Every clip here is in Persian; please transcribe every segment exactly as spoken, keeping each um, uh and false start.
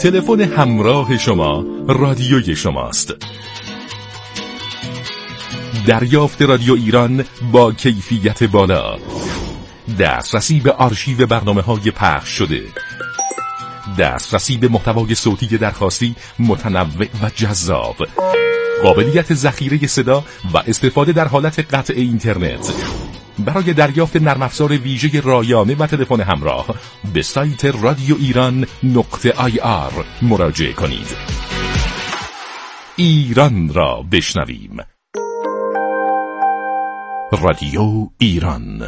تلفن همراه شما رادیوی شماست. دریافت رادیو ایران با کیفیت بالا، دسترسی به آرشیو برنامه‌های پخش شده، دسترسی به محتوای صوتی درخواستی متنوع و جذاب، قابلیت ذخیره صدا و استفاده در حالت قطع اینترنت. برای دریافت نرم افزار ویژه رایانه و تلفن همراه به سایت رادیو ایران نقطه آی آر مراجعه کنید. ایران را بشنویم. رادیو ایران.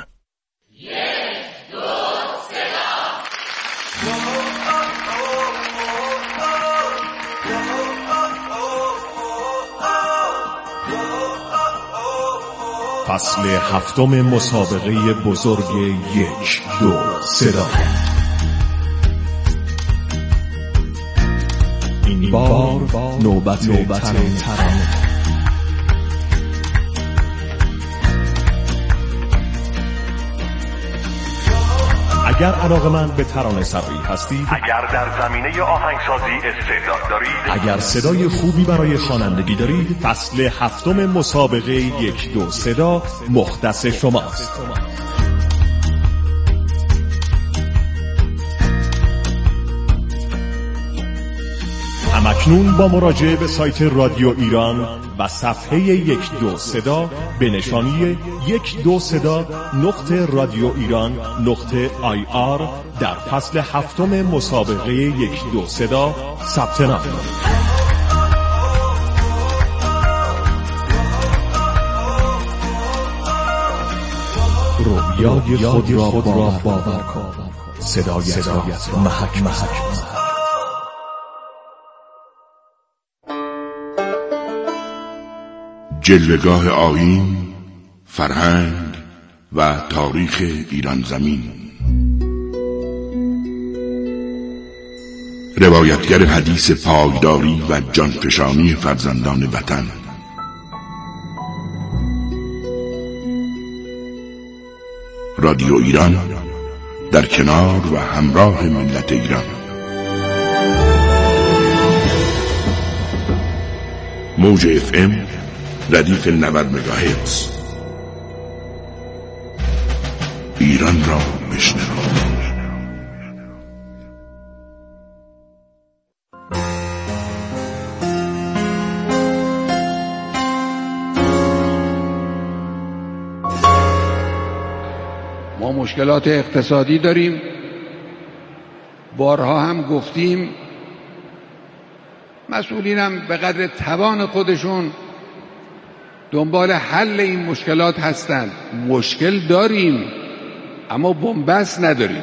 فصل هفتم مسابقه بزرگ یک دو صدا. این بار نوبت ترانه. اگر علاقه‌مند به ترانه سرایی هستید، اگر در زمینه آهنگسازی استعداد دارید، اگر صدای خوبی برای خوانندگی دارید، فصل هفتم مسابقه یک دو صدا مختص شماست. همکنون با مراجعه به سایت رادیو ایران و صفحه یک دو صدا به نشانی یک دو صدا نقطه رادیو ایران نقطه آی آر در فصل هفتم مسابقه یک دو صدا ثبت نام کنید. رویای خود را باور کن، صدایت را محک محک. جلوه‌گاه آیین، فرهنگ و تاریخ ایران زمین. روایتگر حدیث پایداری و جانفشانی فرزندان وطن. رادیو ایران در کنار و همراه ملت ایران. موج اف ام ردیف نود مگاهرتز. ایران را بشنو. ما مشکلات اقتصادی داریم، بارها هم گفتیم. مسئولینم به قدر توان خودشون دنبال حل این مشکلات هستند. مشکل داریم اما بن‌بست نداریم.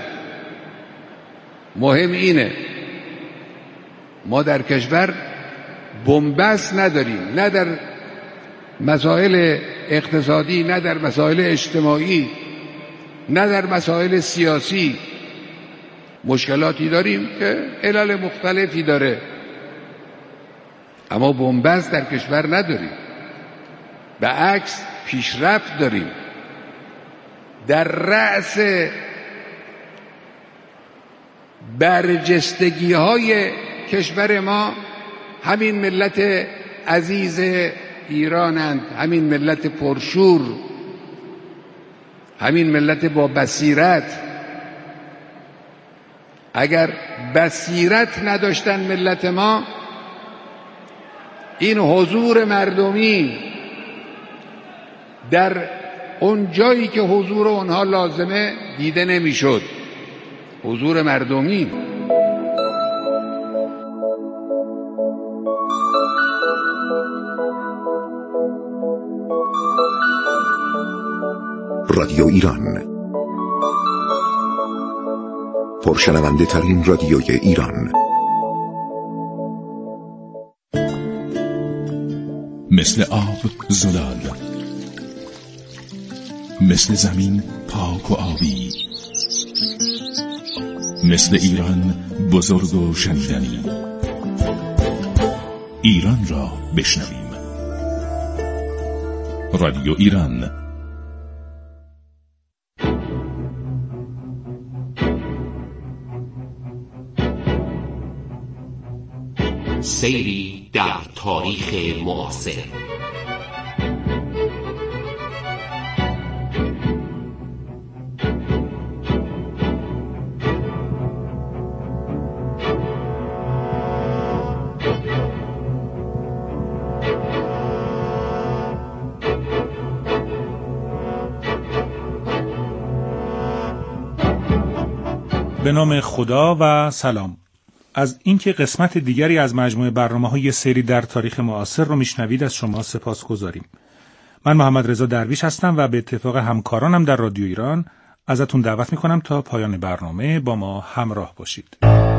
مهم اینه ما در کشور بن‌بست نداریم، نه در مسائل اقتصادی، نه در مسائل اجتماعی، نه در مسائل سیاسی. مشکلاتی داریم که علل مختلفی داره اما بن‌بست در کشور نداریم. به عکس پیشرفت داریم. در رأس برجستگی های کشور ما همین ملت عزیز ایرانند، همین ملت پرشور، همین ملت با بصیرت. اگر بصیرت نداشتن ملت ما، این حضور مردمی در اون جایی که حضور اونها لازمه دیده نمیشد. حضور مردمی. رادیو ایران، پرشنونده ترین رادیوی ایران. مثل آب زلال، مثل زمین پاک و آبی، مثل ایران بزرگ و شنیدنی. ایران را بشنویم. رادیو ایران. سیری در تاریخ معاصر. به نام خدا و سلام. از اینکه قسمت دیگری از مجموعه برنامه‌های سری در تاریخ معاصر رو میشنوید از شما سپاسگزاریم. من محمد رضا درویش هستم و به اتفاق همکارانم در رادیو ایران ازتون دعوت میکنم تا پایان برنامه با ما همراه باشید.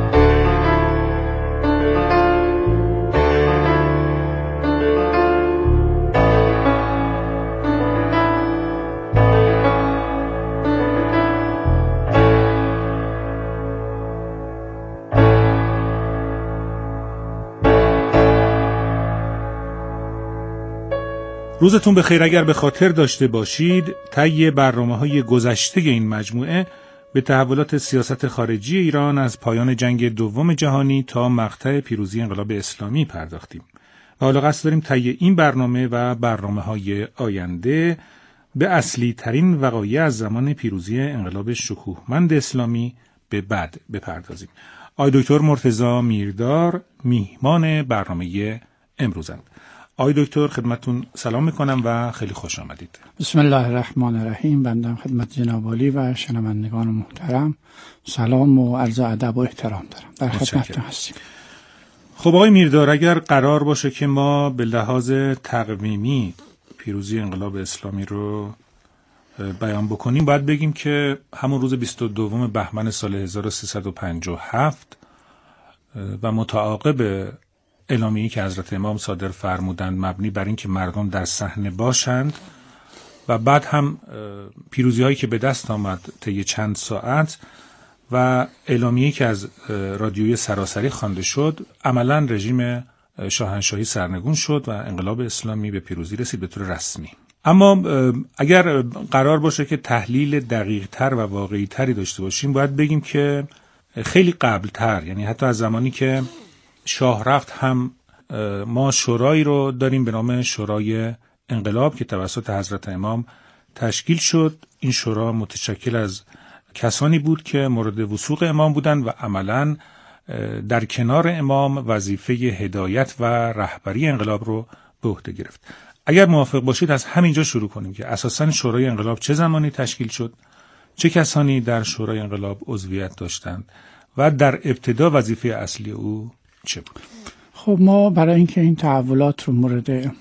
روزتون بخیر. اگر به خاطر داشته باشید طی برنامه‌های گذشته این مجموعه به تحولات سیاست خارجی ایران از پایان جنگ دوم جهانی تا مقطع پیروزی انقلاب اسلامی پرداختیم و حالا قصد داریم طی این برنامه و برنامه‌های آینده به اصلی ترین وقایع از زمان پیروزی انقلاب شکوهمند اسلامی به بعد بپردازیم. آقای دکتر مرتضی میردار میهمان برنامه امروزند. آقای دکتر خدمتون سلام میکنم و خیلی خوش آمدید. بسم الله الرحمن الرحیم. بنده خدمت جناب عالی و شنوندگان محترم سلام و عرض ادب و احترام دارم. در خدمتتون هستیم. خب آقای میردار، اگر قرار باشه که ما به لحاظ تقویمی پیروزی انقلاب اسلامی رو بیان بکنیم، باید بگیم که همون روز بیست و دوم بهمن سال هزار و سیصد و پنجاه و هفت و متعاقب اعلامیه‌ای که حضرت امام صادر فرمودند مبنی بر این که مردم در صحنه باشند و بعد هم پیروزی هایی که به دست آمد طی چند ساعت و اعلامیه‌ای که از رادیوی سراسری خوانده شد، عملاً رژیم شاهنشاهی سرنگون شد و انقلاب اسلامی به پیروزی رسید به طور رسمی. اما اگر قرار باشه که تحلیل دقیق تر و واقعی تری داشته باشیم، باید بگیم که خیلی قبل تر، یعنی حتی از زمانی که شاه رفت، هم ما شورایی رو داریم به نام شورای انقلاب که توسط حضرت امام تشکیل شد. این شورا متشکل از کسانی بود که مورد وثوق امام بودند و عملاً در کنار امام وظیفه هدایت و رهبری انقلاب رو به عهده گرفت. اگر موافق باشید از همینجا شروع کنیم که اساساً شورای انقلاب چه زمانی تشکیل شد، چه کسانی در شورای انقلاب عضویت داشتند و در ابتدا وظیفه اصلی او چه بود؟ خب ما برای اینکه این تحولات رو مورد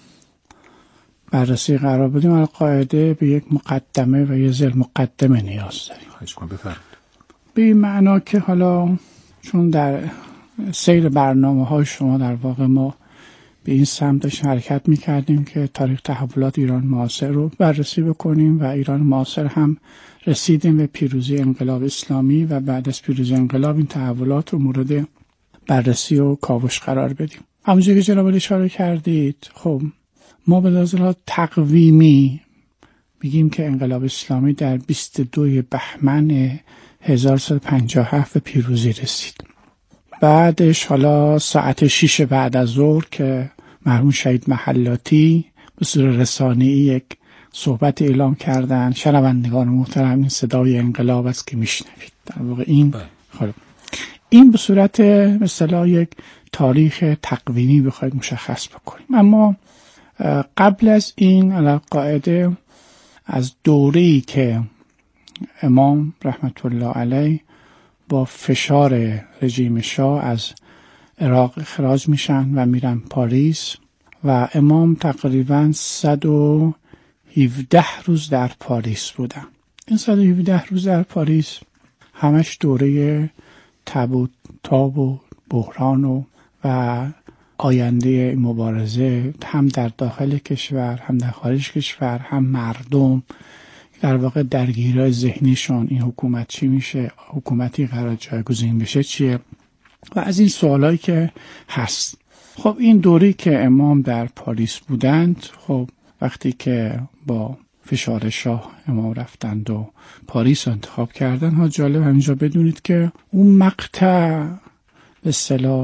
بررسی قرار بدیم القاعده به یک مقدمه و یه ذیل مقدمه نیاز داریم. خواهش می‌کنم بفرمایید. به این معنا که حالا چون در سیر برنامه‌های شما در واقع ما به این سمت حرکت می‌کردیم که تاریخ تحولات ایران معاصر رو بررسی بکنیم و ایران معاصر هم رسیدیم به پیروزی انقلاب اسلامی و بعد از پیروزی انقلاب این تحولات رو مورد بررسی و کاوش قرار بدیم. همونجوری که جناب عالی اشاره کردید، خب ما به لحاظ تقویمی میگیم که انقلاب اسلامی در بیست و دوم بهمن هزار و سیصد و پنجاه و هفت به پیروزی رسید. بعدش حالا ساعت شش بعد از ظهر که مرحوم شهید محلاتی به صورت رسانه‌ای یک صحبت اعلام کردن، شنوندگان محترم این صدای انقلاب است که میشنوید. در واقع این خب این به صورت مثلا یک تاریخ تقویمی بخواید مشخص بکنیم. اما قبل از این علی قاعده از دوره‌ای که امام رحمت الله علیه با فشار رژیم شاه از عراق اخراج میشن و میرن پاریس و امام تقریباً صد و هفده روز در پاریس بودن. این صد و هفده روز در پاریس همش دوره تب و تاب و بحران و, و آینده مبارزه هم در داخل کشور هم در خارج کشور، هم مردم در واقع درگیری ذهنیشون این حکومت چی میشه، حکومتی قرار جایگزین بشه چیه و از این سوالایی که هست. خب این دوری که امام در پاریس بودند، خب وقتی که با فشار شاه امام رفتند و پاریس انتخاب کردن، ها جالب همینجا بدونید که اون مقطع به اصطلاح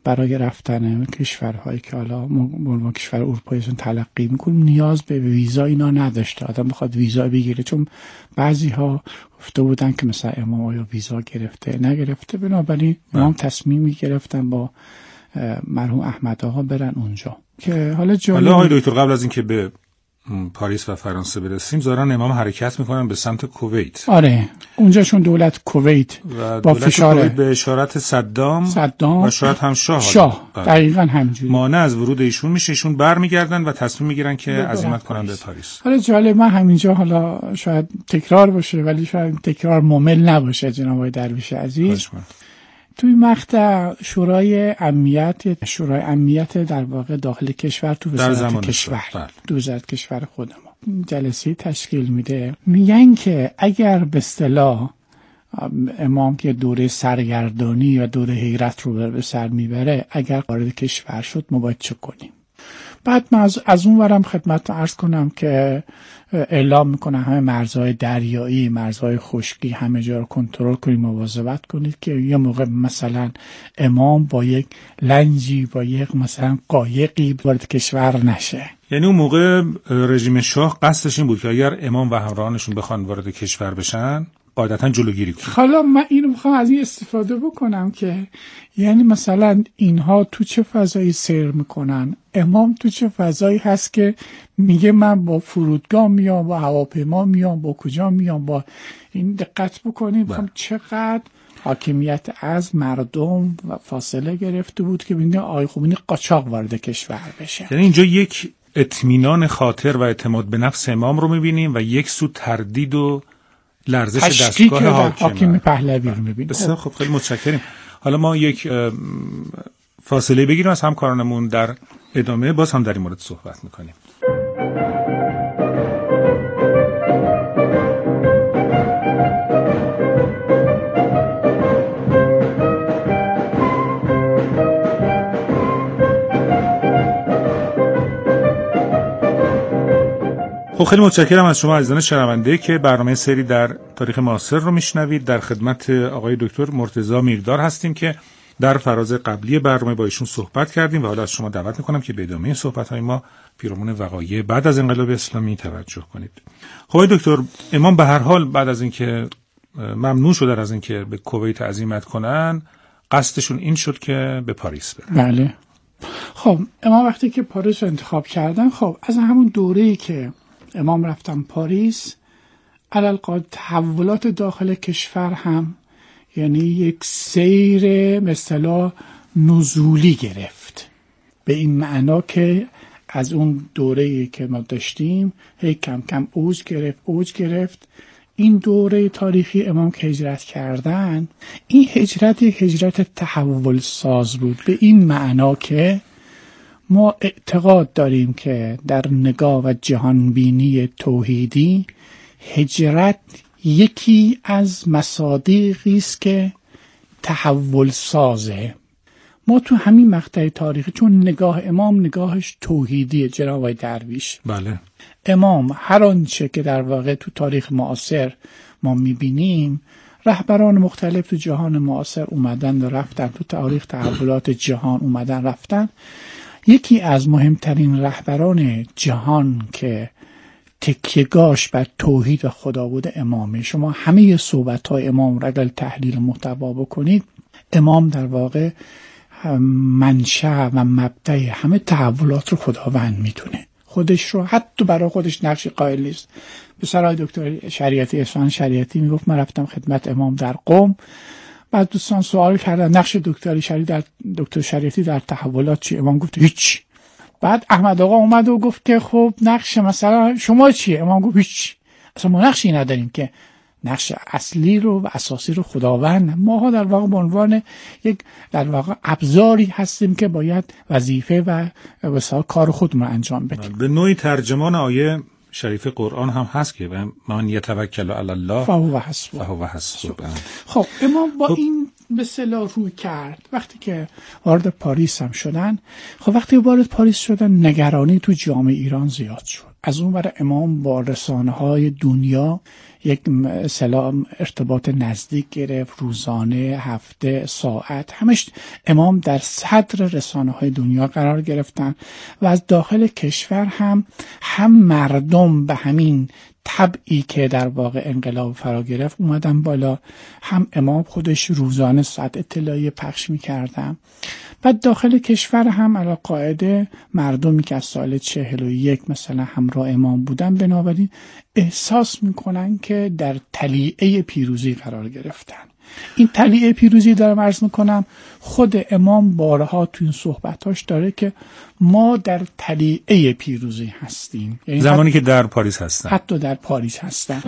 برای رفتن کشورهایی که حالا ما کشور اروپایی تلقی میکنیم نیاز به ویزا اینا نداشته. آدم بخواد ویزا بگیره، چون بعضی ها گفته بودن که مثلا امام آیا ویزا گرفته نگرفته، بنابراین امام تصمیمی گرفتن با مرحوم احمد آقا برن اونجا که حالا جالب. حالا آقای دکتر قبل از اینکه به پاریس و فرانسه برسیم ظاهرا امام حرکت میکنن به سمت کویت. آره اونجا چون دولت کویت با فشار به اشارت صدام صدام و شاید هم شاه شاه دقیقاً همینجوری مانع از ورود ایشون میشه، ایشون برمیگردن و تصمیم میگیرن که عزیمت کنن به پاریس. حالا جالب، من همینجا حالا شاید تکرار باشه ولی شاید تکرار ممل نباشه جناب آقای درویش عزیز. توی مقطع شورای امنیت شورای امنیت در واقع داخل کشور تو وزارت کشور تو وزارت کشور خود ما جلسه تشکیل میده، میگن که اگر به اصطلاح امام که دوره سرگردانی و دوره هجرت رو به سر میبره، اگر وارد کشور شد ما باید چه کنیم؟ بعد من از, از اون ورم خدمت عرض کنم که اعلام میکنم همه مرزهای دریایی، مرزهای خشکی، همه جا رو کنترل کنید، مواظبت کنید که یه موقع مثلا امام با یک لنجی با یک مثلا قایقی وارد کشور نشه. یعنی اون موقع رژیم شاه قصدش این بود که اگر امام و همراهانشون بخوان وارد کشور بشن قاعدتا جلوگیری کنه. حالا من اینو میخوام از این استفاده بکنم که یعنی مثلا اینها تو چه فضایی سیر میکنن، امام تو چه فضایی هست که میگه من با فرودگاه میام، با هواپیما میام، با کجا میام، با این دقت بکنید میخوام چقدر حاکمیت از مردم و فاصله گرفته بود که ببینید آی خوب این قاچاق وارد کشور بشه. یعنی اینجا یک اطمینان خاطر و اعتماد به نفس امام رو میبینیم و یک سو تردید و لرزش دستگاه حاکم حاکم پهلوی رو می‌بینیم. بسیار خب، خیلی متشکریم. حالا ما یک فاصله بگیریم از همکارانمون، در ادامه باز هم در این مورد صحبت می‌کنیم. خب خیلی متشکرم از شما عزیزان شنونده که برنامه سری در تاریخ معاصر رو میشنوید. در خدمت آقای دکتر مرتضی میردار هستیم که در فراز قبلی برنامه با ایشون صحبت کردیم و حالا از شما دعوت میکنم که به ادامه صحبت‌های ما پیرامون وقایع بعد از انقلاب اسلامی توجه کنید. خب آقای دکتر، امام به هر حال بعد از اینکه ممنوع شدن از اینکه به کویت عزیمت کنن، قصدشون این شد که به پاریس برن. بله. خب امام وقتی که پاریس رو انتخاب کردن، خب از همون دوره‌ای که امام رفتن پاریس، علالقاعده تحولات داخل کشور هم یعنی یک سیر مثلا نزولی گرفت، به این معنا که از اون دوره‌ای که ما داشتیم هی کم کم اوج گرفت اوج گرفت این دوره تاریخی امام که هجرت کردن، این هجرت یک هجرت تحول ساز بود، به این معنا که ما اعتقاد داریم که در نگاه و جهانبینی توحیدی هجرت یکی از مصادیقی است که تحول سازه. ما تو همین مقطع تاریخی، چون نگاه امام نگاهش توحیدیه جناب آقای درویش، بله، امام هر آنچه که در واقع تو تاریخ معاصر ما میبینیم، رهبران مختلف تو جهان معاصر اومدن و رفتن، تو تاریخ تحولات جهان اومدن رفتن. یکی از مهمترین رهبران جهان که تکیه‌گاش بر توحید و خدا بوده امامه. شما همه صحبت‌های امام را اگر تحلیل محتوا بکنید، امام در واقع منشأ و مبدأ همه تحولات رو خداوند میدونه. خودش رو حتی برای خودش نقش قائل نیست. به سرای دکتر شریعتی اصفهان شریعتی میگفت من رفتم خدمت امام در قم، بعد دوستان سوال کردن نقش دکتر شریعتی در دکتر شریعتی در تحولات چی؟ امام گفت هیچ. بعد احمد آقا اومد و گفت که خب نقش مثلا شما چیه؟ امام گفت هیچ. اصلا ما نقشی نداریم، که نقش اصلی رو و اساسی رو خداوند. ماها در واقع به عنوان یک در واقع ابزاری هستیم که باید وظیفه و وسایل کار خودمون انجام بدیم. به نوعی ترجمان آیه شریف قرآن هم هست که من یتوکل علی الله فهو حسبه. فهو حسبه. خب امام با این به اصطلاح روی کرد. وقتی که وارد پاریس هم شدن، خب وقتی وارد پاریس شدن نگرانی تو جامعه ایران زیاد شد. از اون ور امام با رسانه های دنیا یک سلام ارتباط نزدیک گرفت، روزانه، هفته، ساعت، همش امام در صدر رسانه های دنیا قرار گرفتن و از داخل کشور هم هم مردم به همین طبعی که در واقع انقلاب فرا گرفت اومدن بالا، هم امام خودش روزانه ساعت اطلاعیه پخش میکردن. بعد داخل کشور هم علی قاعده مردمی که از سال چهل و یک مثلا همراه امام بودن، بنابراین احساس میکنن که در طلیعه پیروزی قرار گرفتن. این طلیعه پیروزی دارم عرض میکنم، خود امام بارها تو این صحبتاش داره که ما در طلیعه پیروزی هستیم، یعنی زمانی که در پاریس هستن، حتی در پاریس هستن.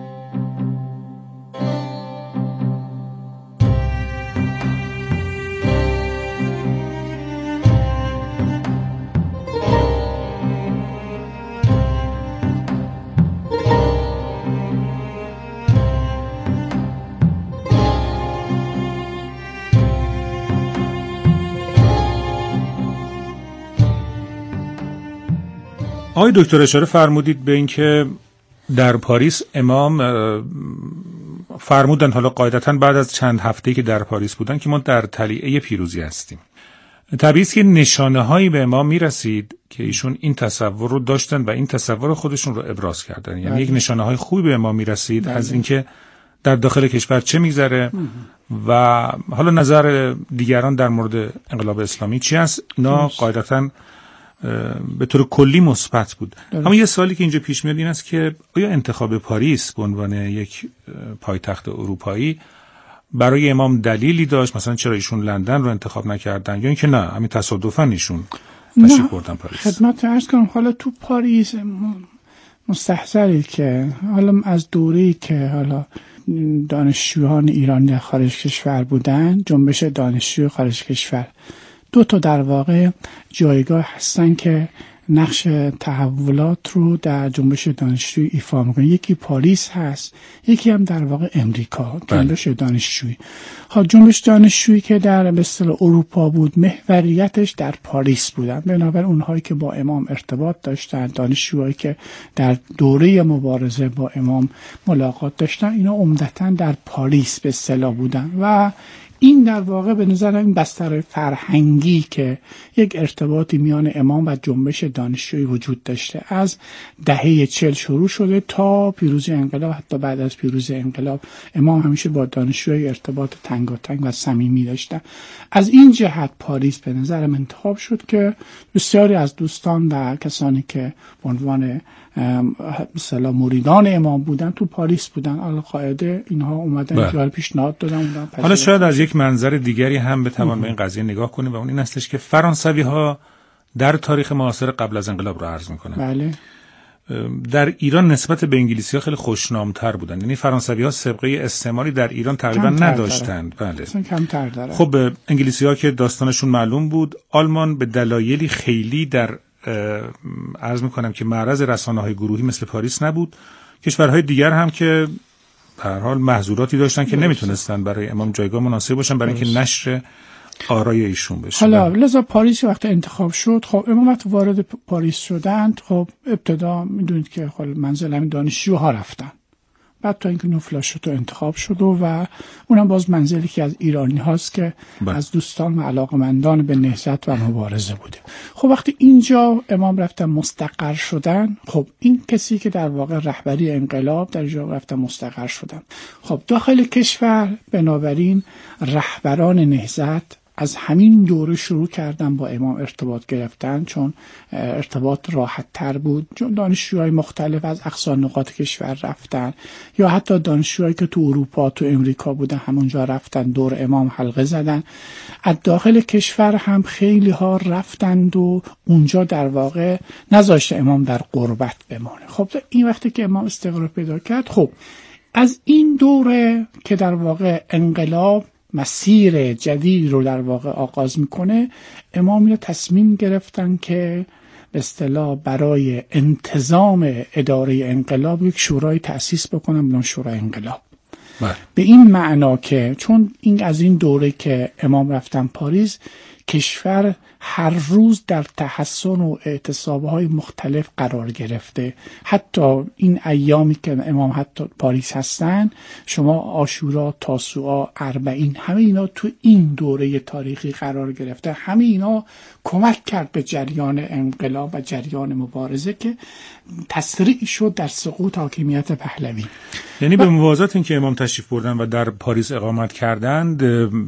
آقای دکتر اشاره فرمودید به این که در پاریس امام فرمودن، حالا قاعدتاً بعد از چند هفته‌ای که در پاریس بودن، که ما در طلیعه پیروزی هستیم. طبیعی است که نشانه‌هایی به امام میرسید که ایشون این تصور رو داشتن و این تصور خودشون رو ابراز کردن. یعنی بله. یک نشانه‌های خوبی به امام میرسید بله. از اینکه در داخل کشور چه میگذره و حالا نظر دیگران در مورد انقلاب اسلامی چی است. اینا قاعدتاً به طور کلی مثبت بود. دلوقتي. اما یه سوالی که اینجا پیش میاد این است که آیا انتخاب پاریس به عنوان یک پایتخت اروپایی برای امام دلیلی داشت؟ مثلا چرا ایشون لندن رو انتخاب نکردن، یا اینکه نه همین تصادفاً ایشون تشریف بردن پاریس؟ خدمت عرض کنم، حالا تو پاریس مستحضرید که حالا از دوره‌ای که حالا دانشجویان ایرانی در خارج کشور بودن، جنبش دانشجوی خارج کشور، دو تا در واقع جایگاه هستن که نقش تحولات رو در جنبش دانشجویی ایفا میکنه. یکی پاریس هست، یکی هم در واقع امریکا، جنبش دانشجویی. ها جنبش دانشجویی که در به اصطلاح اروپا بود، محوریتش در پاریس بودن. بنابراین اونهایی که با امام ارتباط داشتن، دانشجوهایی که در دوره مبارزه با امام ملاقات داشتن، اینا عمدتاً در پاریس به اصطلاح بودن و این در واقع به نظر این بستر فرهنگی که یک ارتباطی میان امام و جنبش دانشجویی وجود داشته از دهه چهل شروع شده تا پیروزی انقلاب. حتی بعد از پیروزی انقلاب امام همیشه با دانشجویی ارتباط تنگاتنگ و صمیمی داشته. از این جهت پاریس به نظرم انتخاب شد که بسیاری از دوستان و کسانی که به عنوان مثلا مریدان امام بودن تو پاریس بودن، القاعده اینها اومدن جای پیشنهاد دادن. حالا شاید از یک منظر دیگری هم بتوان به این قضیه نگاه کنیم و اون این هستش که فرانسوی ها در تاریخ معاصر قبل از انقلاب رو عرض میکنن. بله. در ایران نسبت به انگلیسی ها خیلی خوشنامتر بودن، یعنی فرانسوی ها سابقه استعماری در ایران تقریبا نداشتند. بله. کمتر داره. خب انگلیسی ها که داستانشون معلوم بود، آلمان به دلایلی خیلی در عرض میکنم که معرض رسانه‌های گروهی مثل پاریس نبود. کشورهای دیگر هم که به هر حال محظوراتی داشتن که نمیتونستن برای امام جایگاه مناسب باشن برای اینکه نشر آرای ایشون بشه. حالا لذا پاریس وقت انتخاب شد، خب امام وقت وارد پاریس شدند، خب ابتدا میدونید که خب منزل همین دانشجوها رفتن، بعد تا اینکه نوفلاشوتو انتخاب شد و اونم باز منزلی که از ایرانی هاست که با. از دوستان و علاقمندان به نهضت و مبارزه بوده. خب وقتی اینجا امام رفتن مستقر شدن، خب این کسی که در واقع رهبری انقلاب در جا رفتن مستقر شدن. خب داخل کشور بنابراین رهبران نهضت از همین دوره شروع کردن با امام ارتباط گرفتن، چون ارتباط راحت تر بود. دانشجوهای مختلف از اقصا نقاط کشور رفتن، یا حتی دانشجوهایی که تو اروپا تو امریکا بودن همونجا رفتن دور امام حلقه زدن. از داخل کشور هم خیلی ها رفتند و اونجا در واقع نذاشته امام در غربت بمانه. خب این وقتی که امام استقرار پیدا کرد، خب از این دوره که در واقع انقلاب مسیر جدید رو در واقع آغاز میکنه، امام رو تصمیم گرفتن که به اصطلاح برای انتظام اداره انقلاب یک شورای تأسیس بکنن، به نام شورای انقلاب. بله. به این معنا که چون این از این دوره که امام رفتن پاریس کشور هر روز در تحسن و اعتصاب‌های مختلف قرار گرفته. حتی این ایامی که امام حتی پاریس هستن، شما عاشورا، تاسوعا، اربعین، همه اینا تو این دوره تاریخی قرار گرفته. همه اینا کمک کرد به جریان انقلاب و جریان مبارزه که تسریع شد در سقوط حاکمیت پهلوی. یعنی به موازات این که امام تشریف بردن و در پاریس اقامت کردند،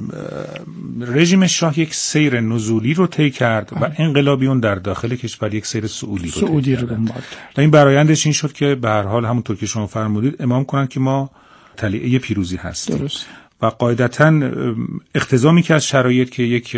رژیم شاه یک سیر نزولی رو طی کرد و انقلابیون در داخل کشور یک سیر صعودی رو صعودی رو دنبال کرد. و این برآیندش این شد که به هر حال همونطور که شما فرمودید امام کنند که ما طلیعه پیروزی هستیم. درست. و قاعدتاً اقتضا که از شرایط که یک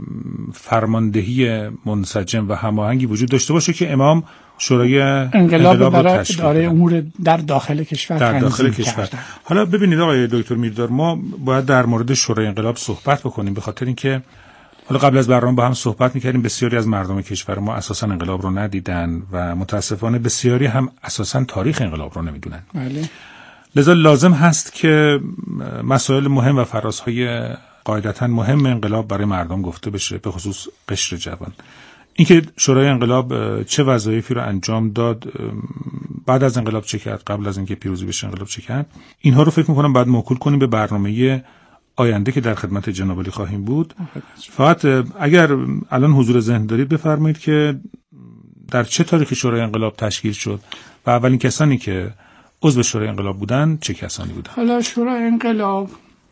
فرماندهی منسجم و هماهنگی وجود داشته باشه که امام شورای انقلاب, انقلاب رو تشکیل داره امور در داخل کشور در داخل کشور. حالا ببینید آقای دکتر میردار، ما باید در مورد شورای انقلاب صحبت بکنیم، به خاطر اینکه حالا قبل از برنامه با هم صحبت می‌کردیم، بسیاری از مردم کشور ما اساساً انقلاب رو ندیدن و متاسفانه بسیاری هم اساساً تاریخ انقلاب رو نمیدونن. بله. لذا لازم هست که مسائل مهم و فرازهای قاعدتاً مهم انقلاب برای مردم گفته بشه، به خصوص قشر جوان. اینکه شورای انقلاب چه وظایفی رو انجام داد، بعد از انقلاب چه کرد، قبل از اینکه پیروزی بشه انقلاب چه کرد، اینها رو فکر می‌کنم بعد موکول کنیم به برنامه آینده که در خدمت جناب علی خواهیم بود. فقط اگر الان حضور ذهن دارید بفرمایید که در چه تاریخی شورای انقلاب تشکیل شد و اولین کسانی که عضو شورای انقلاب بودن چه کسانی بودن؟ حالا شورای انقلاب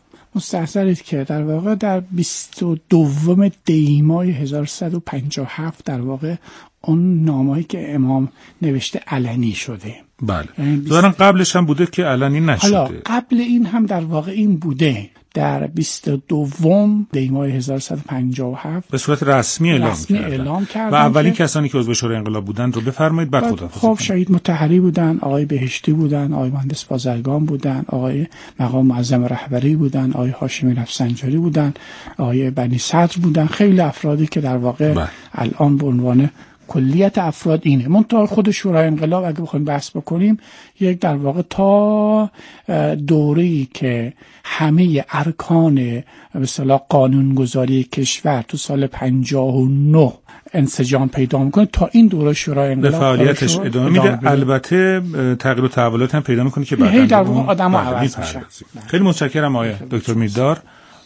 مستحضرید که در واقع در بیست و دوم دی ماه هزار و سیصد و پنجاه و هفت در واقع اون نامه‌ای که امام نوشته علنی شده. بله. ظاهراً قبلش هم بوده که علنی نشده. حالا قبل این هم در واقع این بوده. در بیست و دوم دی ماه هزار و سیصد و پنجاه و هفت به صورت رسمی اعلام رسمی کردن. اعلام کردن و اولین که کسانی که عضو شورای انقلاب بودن رو بفرمایید بعد خدا. خب شهید مطهری بودن، آقای بهشتی بودن، آقای مهندس بازرگان بودن، آقای مقام معظم رهبری بودن، آقای هاشمی رفسنجانی بودن، آقای بنی صدر بودن. خیلی افرادی که در واقع بله. الان به عنوان کلیت افراد اینه. منتها خود شورای انقلاب اگه بخوایم بحث بکنیم، یک در واقع تا دوره‌ای که همه ارکان به اصطلاح قانونگذاری کشور تو سال پنجاه و نه انسجام پیدا میکنه، تا این دوره شورای انقلاب به فعالیتش ادامه میده. البته تغییر و تحولات هم پیدا میکنه که بعداً در واقع آدم‌ها عوض میشن. خیلی متشکرم آقای دکتر میردار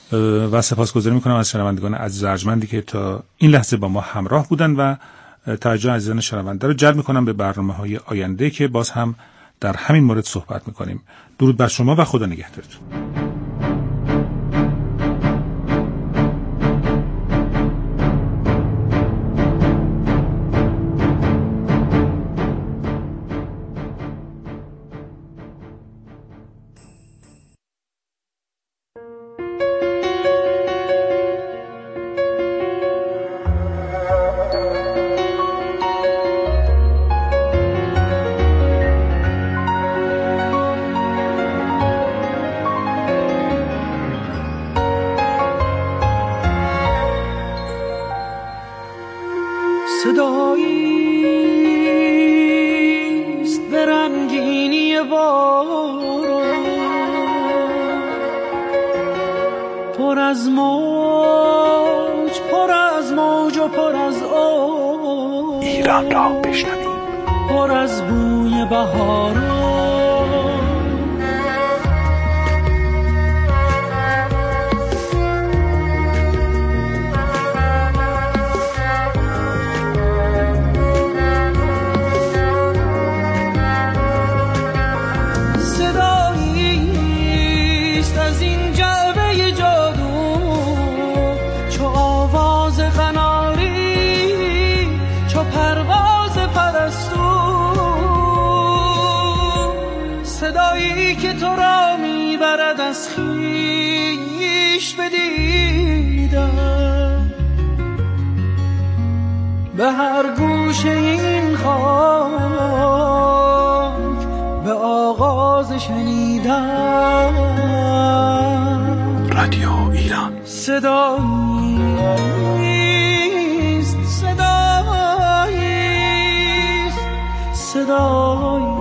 و سپاسگزاری میکنم از شنوندگان عزیز ارجمندی که تا این لحظه با ما همراه بودن و توجه عزیزان شنونده رو جلب میکنم به برنامه‌های آینده که باز هم در همین مورد صحبت میکنیم. درود بر شما و خدا نگهدارتون. صداییست به رنگینی باران، پر از موج پر از موج و پر از آب، ایران را بشنویم، پر از بوی بهاران. که تو را میبرد از خویش بدیدم، به هر گوشه این خاک به آغاز شنیدم. رادیو ایران صداییست صداییست صداییست.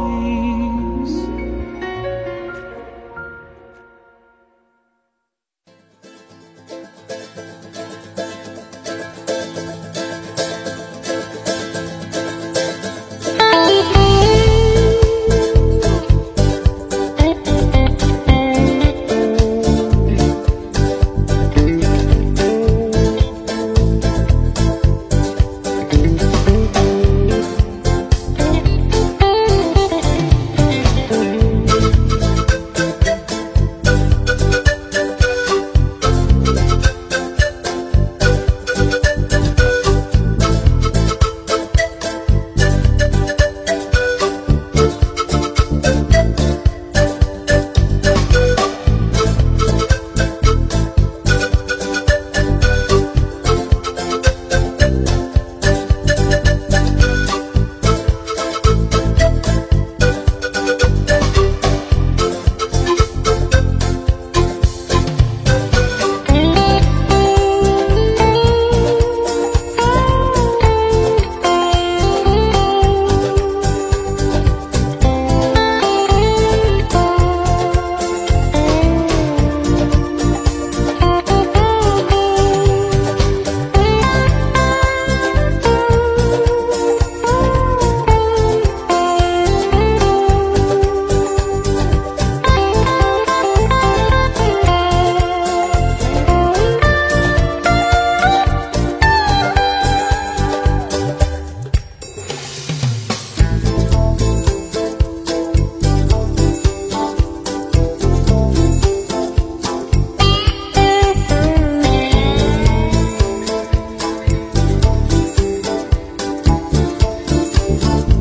شنیدم